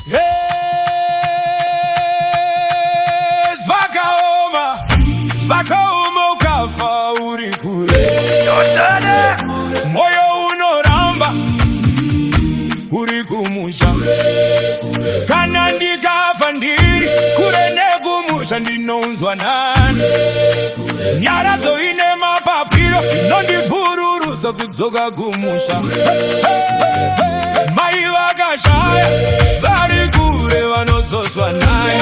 Svakaoma ukafa uri kure. Moyo unoramba uri kumusha. Kana ndikafa ndiri kure nekumusha ndinounzwa nani. Nyaradzo ine mapapiro inondibururudza kudzoka kumusha. Mai vakashaya vari kure vanodzoswa nani.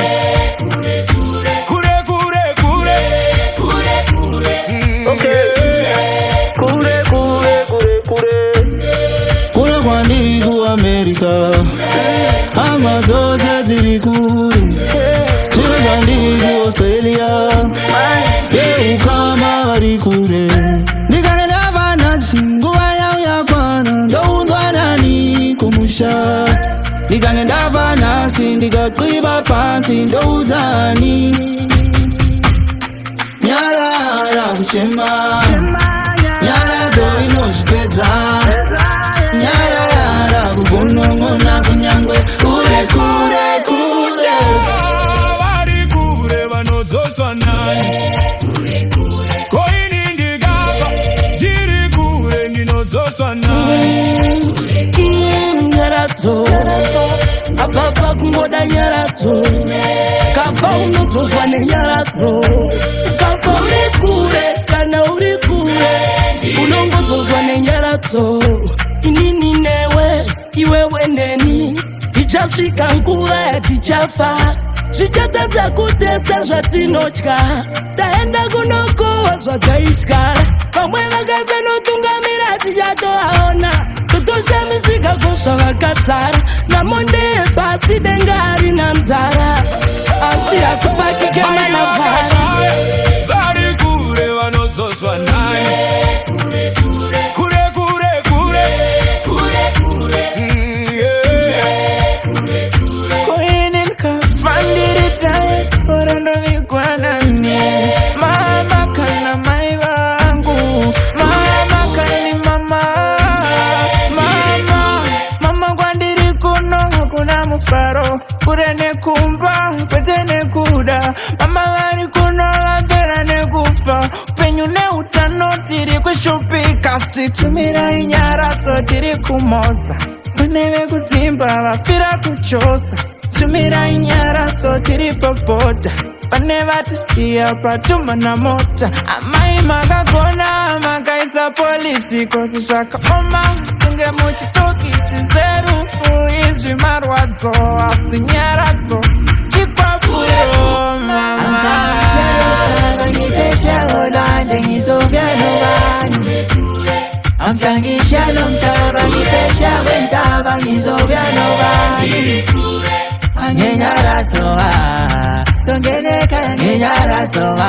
Kure kwandiri ku America, amazoza ziri kure. Kure kwandiri ku Australia, ukama vari kure. Ndikanenda vanasi nguva yao yakwana, ndounzwa nani kumusha. Ndikanenda vanasi ndikakwiba pansi, ndouzani nyarara kuchema. Nyara inozvipedza. Nyara kugonon'ona kunyangwe kure kure kure. Vari kure vanodzoswa nani. Koini ndikafa ndiri kure ndinodzoswa nani. Nyaradzo ababa kungoda nyaradzo. Kafa unodzoswa nenyaradzo. Kafa uri kure kana uri kure unongodzoswa nenyaradzo. Inini newe iwewe neni ichasvika nguva yatichafa. Zvichatadza kutesta zvatinotya. Taenda kunokohwa zvakaityara. Vamwe vakasanotungamira tichatoaona. Totoshamisika kozvavakazara. Namonde pasi denga harina nzara. Asi hakupakike manavhara. Vari kure vanodzoswa nani. Kure kure kure. Koini nkafandiri taespora ndovikwanani. Mama kana mai vangu. Mama kani mama. Mama kwandiri kuno hakuna mufaro. Kure nekumba kwete nekuda. Mama vari kuno vapera nekufa. Upenyu neutano tiri kushupika. Situmirai nyaradzo tiri kumosa. Pane vekusimba vafira kuchosa. Tumirai nyaradzo tiri popoda. Pane vatisiya patuma na mota. Amai makagona makaisa polisi. Kosi zvakaoma kunge muchitokisi zerufu. Izvi marwadzo asi nyaradzo chipapuro mama. I'm saying shalom sabani pesha venta bangizobiano bani. Angenyara soa, tongene kangenyara soa.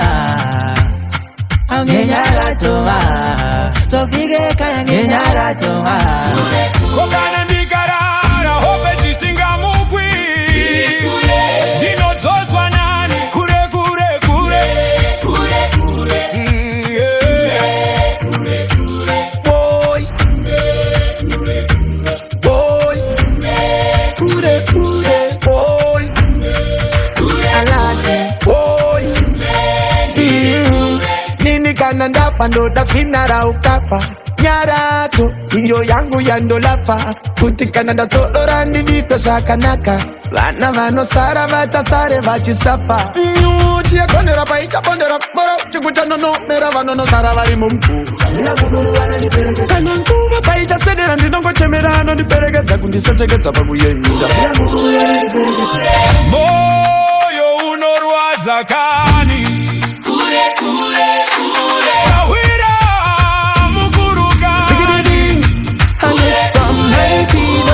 Angenyara soa, tofige kangenyara soa. Kokana ndikarara hope tisingamukwi. Ndinodzoswa nani. Kure kure kure. Ndafa ndoda finara ukafa. Nyaradzo iyo yangu yandolafa. Kuti kana ndazodora ndivike zvakanaka. Vana vanosara vachasare vachisafa. Chiyagonera paita bondera mora chikuta nonomera vanonosara vari mumbuva. Kana nguva paita swedera ndinongochemera nondiperekedza kundisesekedza pakuyenda. Moyo unorwadza kani. Kure kure kure. Sawira mukuruka. Sigididing, and it's from 19.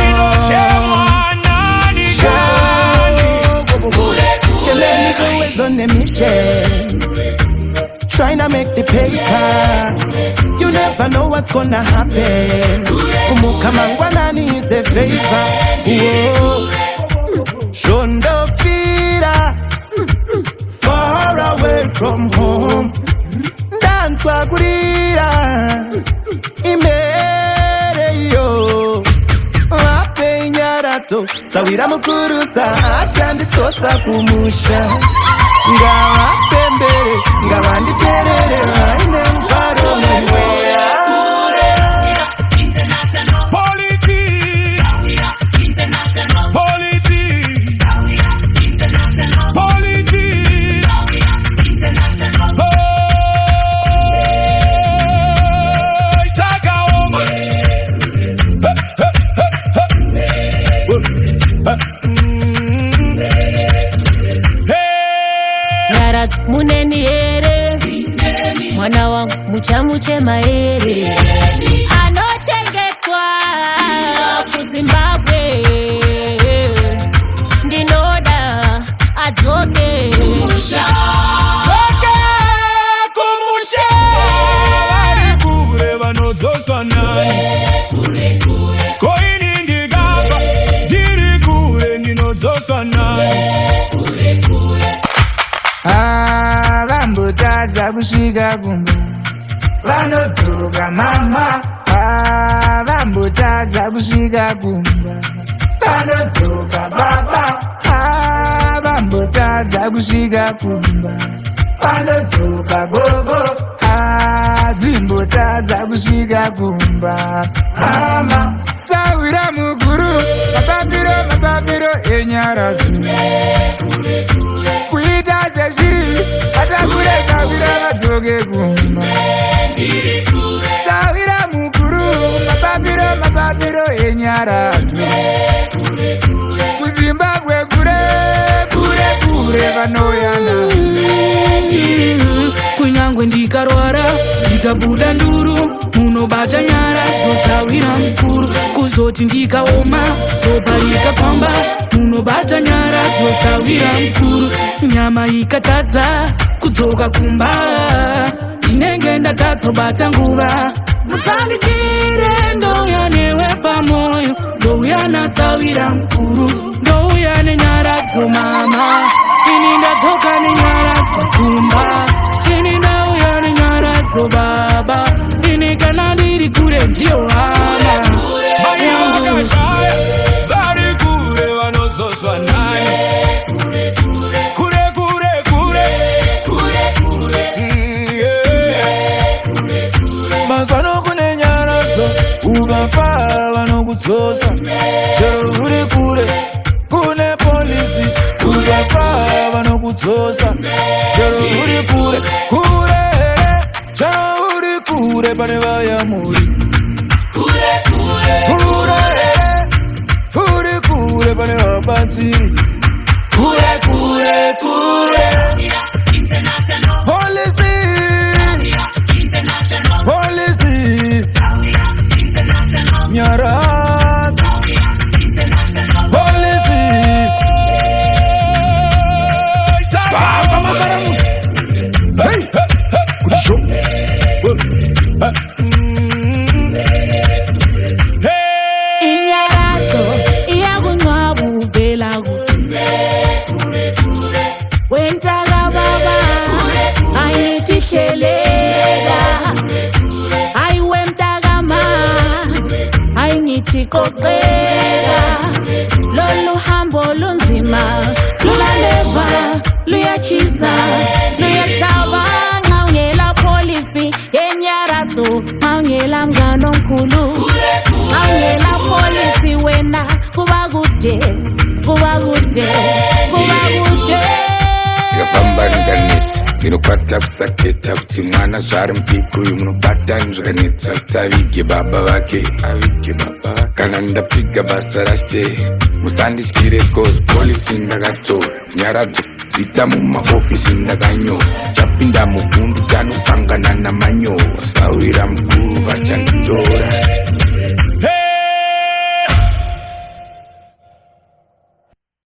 You let me go is on the mission. Trying to make the paper. You never know what's gonna happen. Kumuka mangwanani is a favor. Shondo fira. Far away from home. Dance wakurira. Imere yo. Wape nyara nyaradzo sawira mukurusa achanditosa kumusha ngavapembere ngavanditerere vaine mufaro mumweya muneni here mwana wangu muchamuche maere anochengetwa kuZimbabwe ndinoda adzoke kumusha vari kure vanodzoswa nani koini ndigapa ndiri kure ndinodzoswa nani vambotadza kusvika kumba vanodzoka mama vambotadza kusvika kumba vanodzoka baba vambotadza kusvika kumba vanodzoka gogo dzimbotadza kusvika kumba mama sawira mukuru mapapiro enyaradzo kuita sezviri atakure sawira vadzoke kumba sawira mukuru mapapiro enyaradzo kuZimbabwe kure vanoyana kunyangwe ndikarwara ndikabuda nduru munobata nyara dzosawira mukuru kuzoti ndikaoma ropa rikapamba munobata nyara dzosawira mukuru nyama ikatadza kudzoka kumba ndinenge ndatadzobata nguva musandichire ndouya newe pamoyo ndouya nasawira mukuru ndouya nenyara dzomama ini ndadzoka nenyara dzokumba ini ndauya nenyara dzobaba ini kana ndiri kure ndiyo hama vakashaya vari kure vanodzoswa nani kure mazano kune nyaradzo ukafa vanokudzosa chero uri kure kune polisi ukafa vanokudzosa chero uri kure chero uri kure pane vayamuri uri kure pane vabatsiri kure polisi nyaradzo polisi baba mazaramusi hey kutisho inyaradzo iyakunwabu vela wentaka baba ayitihlelela ayiwe mtakama ayingitikoqela lolu hambo lunzima lulandeva luyachisa luyahlaba ngawungela polisi yenyaradzo ngawungela mngano omkhulu ngawungela polisi wena kuba kude yafamba nganeta inopata kusaketa kuti mwana zvari mpiku uyu munobata zvakanetsa kuti avige baba vake kana ndapiga basa rashe musandityire cause polisi ndakatora nyaradzo zita mumaofisi ndakanyora chapinda mubvundu chanosangana namanyora sawira mukuru vachanditora